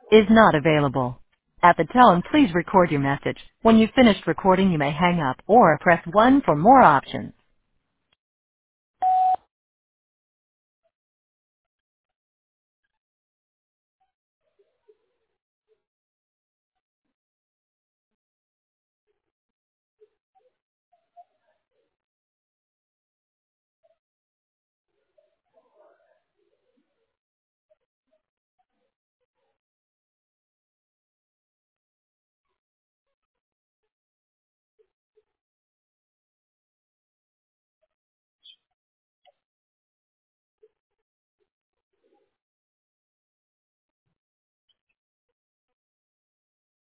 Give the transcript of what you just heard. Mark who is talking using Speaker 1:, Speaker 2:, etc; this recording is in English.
Speaker 1: is not available. At the tone, please record your message. When you've finished recording, you may hang up or press 1 for more options.